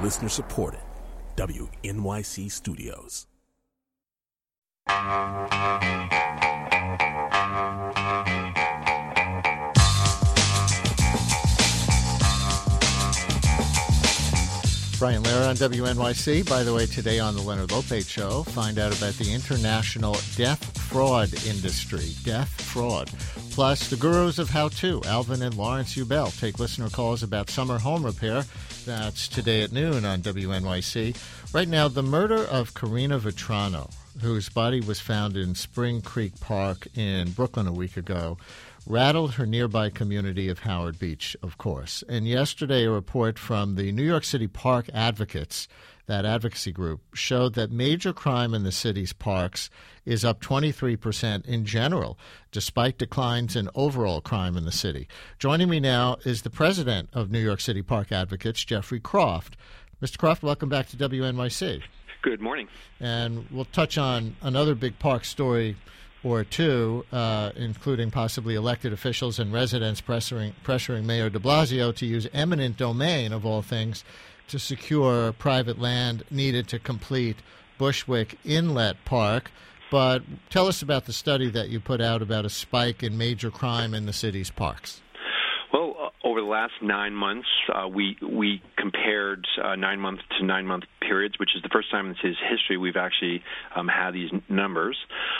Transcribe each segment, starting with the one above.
Listener supported. WNYC Studios. Brian Lehrer on WNYC. By the way, today on the Leonard Lopate Show, find out about the international death fraud industry. Death fraud. Plus, the gurus of how-to, Alvin and Lawrence Ubell, take listener calls about summer home repair. That's today at noon on WNYC. Right now, the murder of Karina Vetrano, whose body was found in Spring Creek Park in Brooklyn a week ago, rattled her nearby community of Howard Beach, of course. And yesterday, a report from the New York City Park Advocates, that advocacy group, showed that major crime in the city's parks is up 23% in general, despite declines in overall crime in the city. Joining me now is the president of New York City Park Advocates, Jeffrey Croft. Mr. Croft, welcome back to WNYC. Good morning. And we'll touch on another big park story or two, including possibly elected officials and residents pressuring Mayor de Blasio to use eminent domain, of all things, to secure private land needed to complete Bushwick Inlet Park. But tell us about the study that you put out about a spike in major crime in the city's parks. Well, over the last 9 months, we compared 9-month to 9-month periods, which is the first time in the city's history we've actually had these numbers.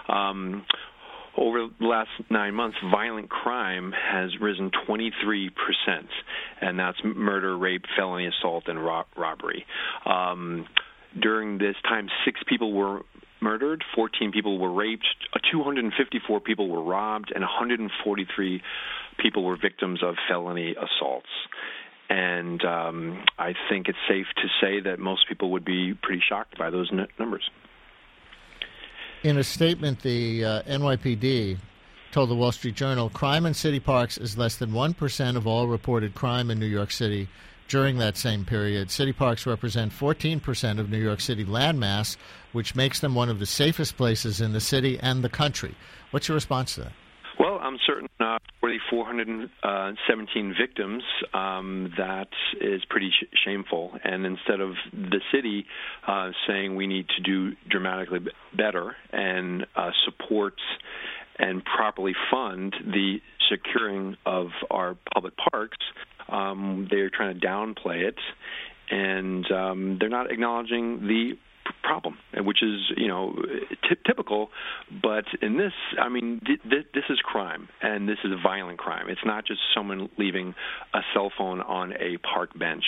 Over the last 9 months, violent crime has risen 23%, and that's murder, rape, felony assault, and robbery. During this time, 6 people were murdered, 14 people were raped, 254 people were robbed, and 143 people were victims of felony assaults. And I think it's safe to say that most people would be pretty shocked by those numbers. In a statement, the NYPD told the Wall Street Journal, crime in city parks is less than 1% of all reported crime in New York City during that same period. City parks represent 14% of New York City landmass, which makes them one of the safest places in the city and the country. What's your response to that? Well, I'm certain for the 417 victims, that is pretty shameful. And instead of the city saying we need to do dramatically better and support and properly fund the securing of our public parks, they're trying to downplay it, and they're not acknowledging the problem, which is, typical. But in this, this is crime, and this is a violent crime. It's not just someone leaving a cell phone on a park bench.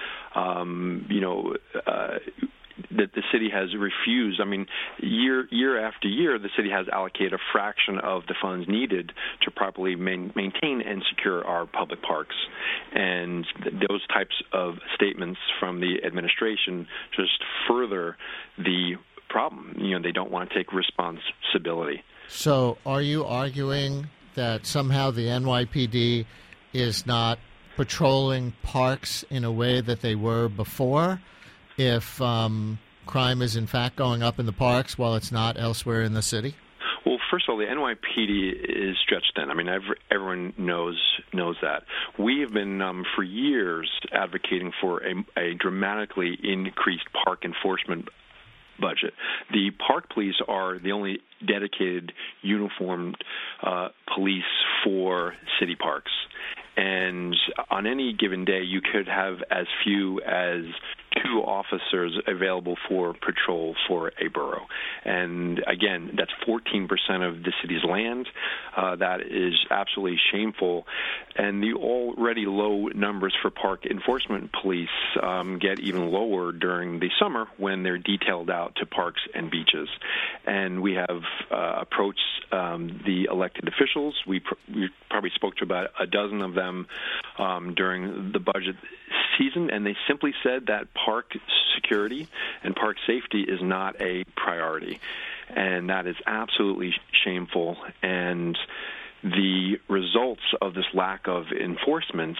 That the city has refused. Year after year, the city has allocated a fraction of the funds needed to properly maintain and secure our public parks. And those types of statements from the administration just further the problem. They don't want to take responsibility. So are you arguing that somehow the NYPD is not patrolling parks in a way that they were before? If crime is in fact going up in the parks while it's not elsewhere in the city? Well, first of all, the NYPD is stretched thin. Everyone knows that. We have been for years advocating for a dramatically increased park enforcement budget. The park police are the only dedicated, uniformed police for city parks. And on any given day, you could have as few as 2 officers available for patrol for a borough. And again, that's 14% of the city's land. That is absolutely shameful. And the already low numbers for park enforcement police get even lower during the summer when they're detailed out to parks and beaches. And we have approached the elected officials. We probably spoke to about a dozen of them during the budget season, and they simply said that park security and park safety is not a priority. And that is absolutely shameful. And the results of this lack of enforcement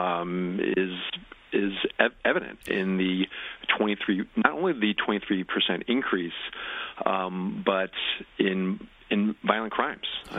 is evident in the not only the 23% increase, but in violent crimes.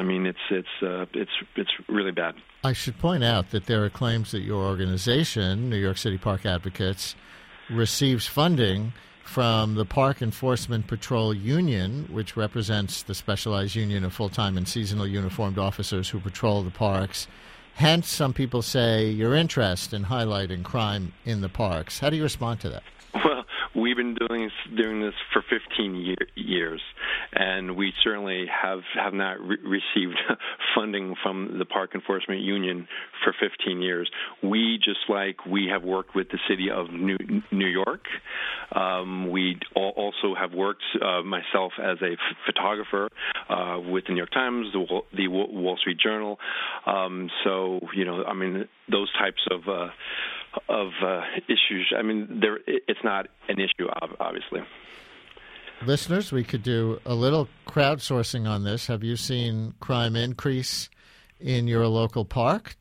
It's really bad. I should point out that there are claims that your organization, New York City Park Advocates, receives funding from the Park Enforcement Patrol Union, which represents the specialized union of full-time and seasonal uniformed officers who patrol the parks. Hence, some people say your interest in highlighting crime in the parks. How do you respond to that? Well, we've been doing this for 15 years, and we certainly have not received funding from the Park Enforcement Union for 15 years. We, just like we have worked with the city of New York, we also have worked, myself as a photographer, with the New York Times, the Wall Street Journal. So, those types of issues. It's not an issue, obviously. Listeners, we could do a little crowdsourcing on this. Have you seen crime increase in your local park?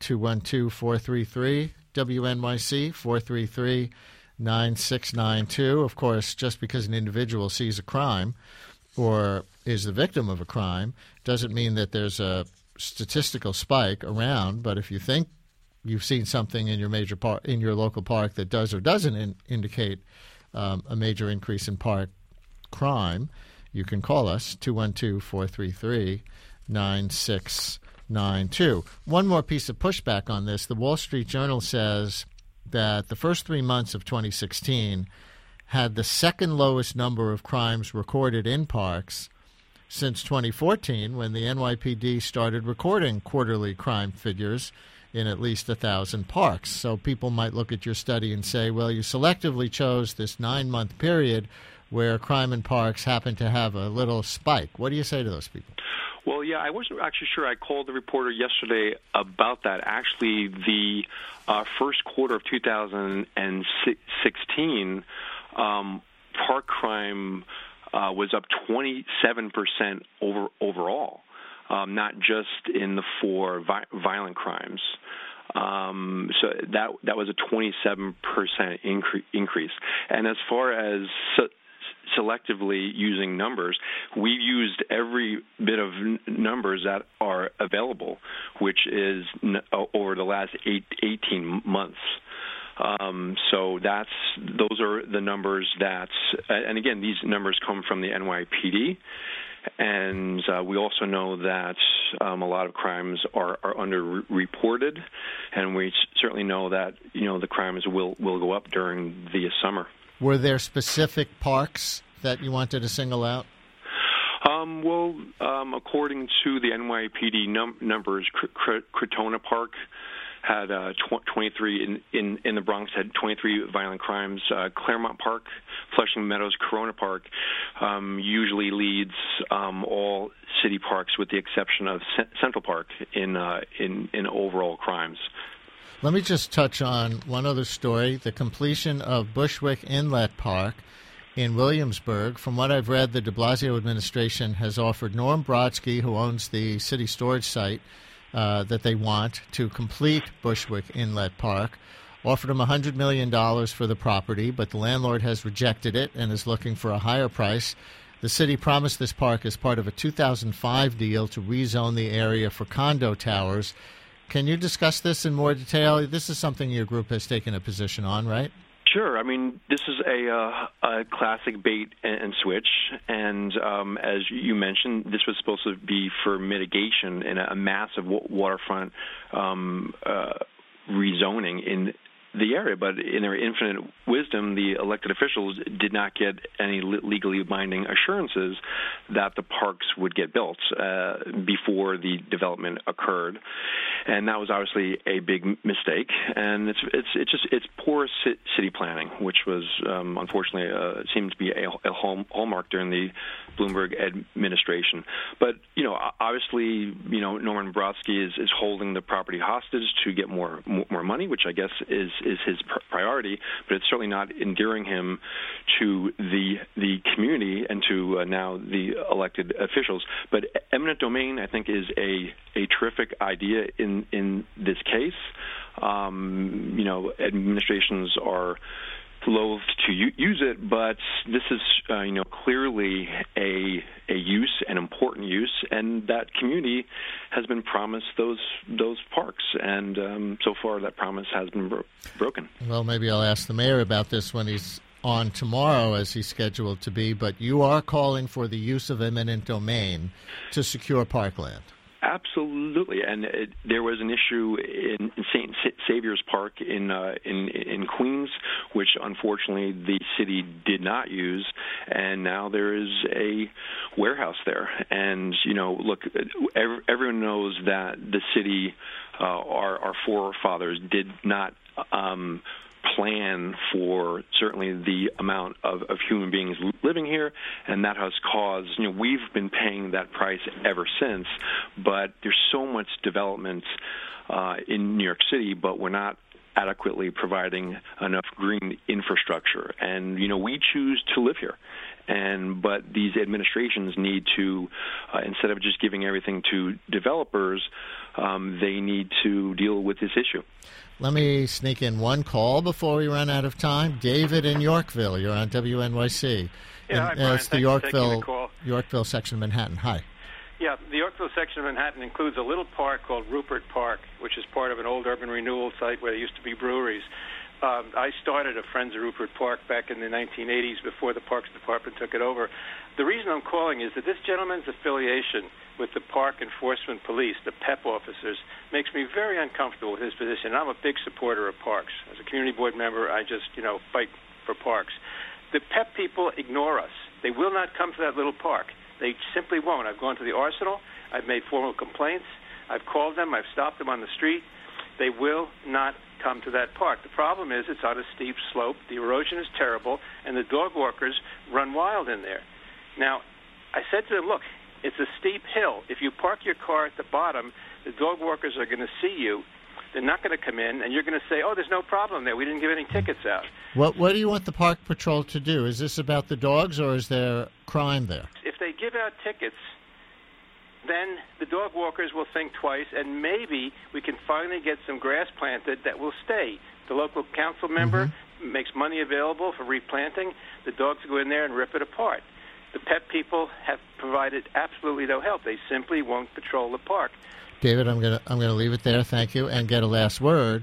212-433-WNYC, 433-9692. Of course, just because an individual sees a crime or is the victim of a crime doesn't mean that there's a statistical spike around. But if you think you've seen something in your in your local park that does or doesn't indicate a major increase in park crime, you can call us, 212-433-9692. One more piece of pushback on this. The Wall Street Journal says that the first 3 months of 2016 had the second lowest number of crimes recorded in parks since 2014, when the NYPD started recording quarterly crime figures in at least 1,000 parks. So people might look at your study and say, well, you selectively chose this 9-month period where crime in parks happened to have a little spike. What do you say to those people? Well, yeah, I wasn't actually sure. I called the reporter yesterday about that. Actually, the first quarter of 2016, park crime was up 27% overall, not just in the 4 violent crimes. So that was a 27% increase. And as far as selectively using numbers, we've used every bit of numbers that are available, which is over the last 18 months. So those are the numbers and again, these numbers come from the NYPD. And we also know that a lot of crimes are underreported, and we certainly know that the crimes will go up during the summer. Were there specific parks that you wanted to single out? According to the NYPD numbers, Crotona Park had 23 in the Bronx, had 23 violent crimes. Claremont Park, Flushing Meadows, Corona Park usually leads all city parks, with the exception of Central Park in overall crimes. Let me just touch on one other story: the completion of Bushwick Inlet Park in Williamsburg. From what I've read, the de Blasio administration has offered Norm Brodsky, who owns the city storage site that they want to complete Bushwick Inlet Park, offered him $100 million for the property, but the landlord has rejected it and is looking for a higher price. The city promised this park as part of a 2005 deal to rezone the area for condo towers. Can you discuss this in more detail? This is something your group has taken a position on, right? Sure. This is a classic bait and switch, and as you mentioned, this was supposed to be for mitigation in a massive waterfront rezoning in the area, but in their infinite wisdom, the elected officials did not get any legally binding assurances that the parks would get built before the development occurred, and that was obviously a big mistake. And it's poor city planning, which was unfortunately seemed to be a hallmark during the Bloomberg administration. But obviously, Norman Brodsky is holding the property hostage to get more money, which I guess is his priority, but it's certainly not endearing him to the community and to now the elected officials. But eminent domain, I think, is a terrific idea in this case. Administrations are loath to use it, but this is clearly a use, an important use, and that community has been promised those parks, and so far that promise has been broken. Well, maybe I'll ask the mayor about this when he's on tomorrow, as he's scheduled to be, but you are calling for the use of eminent domain to secure parkland. Absolutely, and there was an issue in St. Saviour's Park in Queens, which unfortunately the city did not use, and now there is a warehouse there. And look, everyone knows that the city, our forefathers, did not plan for certainly the amount of human beings living here, and that has caused, we've been paying that price ever since, but there's so much development in New York City, but we're not adequately providing enough green infrastructure, and we choose to live here. But these administrations need to, instead of just giving everything to developers, they need to deal with this issue. Let me sneak in one call before we run out of time. David in Yorkville, you're on WNYC. Yeah, hi, Brian. It's the Yorkville section of Manhattan. Hi. Yeah, the Yorkville section of Manhattan includes a little park called Rupert Park, which is part of an old urban renewal site where there used to be breweries. I started a Friends of Rupert Park back in the 1980s before the Parks Department took it over. The reason I'm calling is that this gentleman's affiliation with the Park Enforcement Police, the PEP officers, makes me very uncomfortable with his position. I'm a big supporter of parks. As a community board member, I just, fight for parks. The PEP people ignore us. They will not come to that little park. They simply won't. I've gone to the Arsenal. I've made formal complaints. I've called them. I've stopped them on the street. They will not come to that park. The problem is it's on a steep slope. The erosion is terrible, and the dog walkers run wild in there. Now, I said to them, look, it's a steep hill. If you park your car at the bottom, the dog walkers are going to see you. They're not going to come in, and you're going to say, oh, there's no problem there. We didn't give any tickets out. What do you want the Park Patrol to do? Is this about the dogs, or is there crime there? If they give out tickets, then the dog walkers will think twice, and maybe we can finally get some grass planted that will stay. The local council member makes money available for replanting. The dogs go in there and rip it apart. The PEP people have provided absolutely no help. They simply won't patrol the park. David, I'm gonna leave it there. Thank you, and get a last word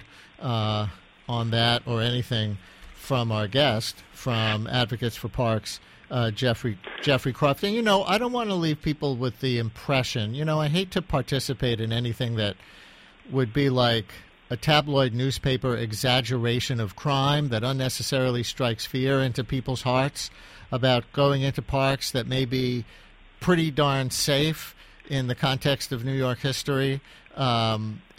on that or anything from our guest from Advocates for Parks, Jeffrey Croft. And I don't want to leave people with the impression. I hate to participate in anything that would be like a tabloid newspaper exaggeration of crime that unnecessarily strikes fear into people's hearts about going into parks that may be pretty darn safe in the context of New York history, but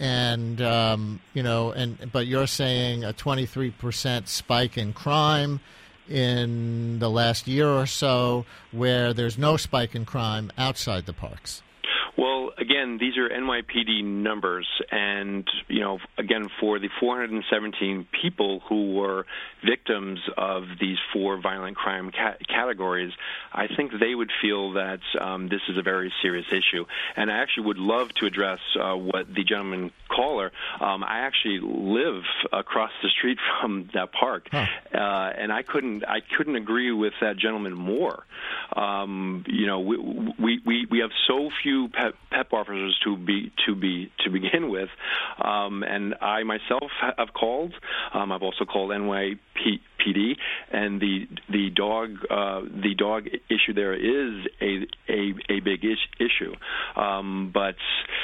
you're saying a 23% spike in crime in the last year or so, where there's no spike in crime outside the parks. Well, again, these are NYPD numbers, and, again, for the 417 people who were victims of these four violent crime categories, I think they would feel that this is a very serious issue. And I actually would love to address what the gentleman caller, I actually live across the street from that park, and I couldn't agree with that gentleman more. We have so few PEP officers to begin with, and I myself have called. I've also called NYPD, and the dog issue there is a big issue. But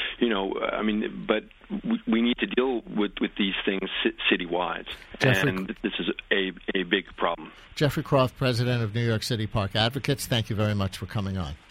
we need to deal with these things citywide, and this is a big problem. Jeffrey Croft, president of New York City Park Advocates, thank you very much for coming on.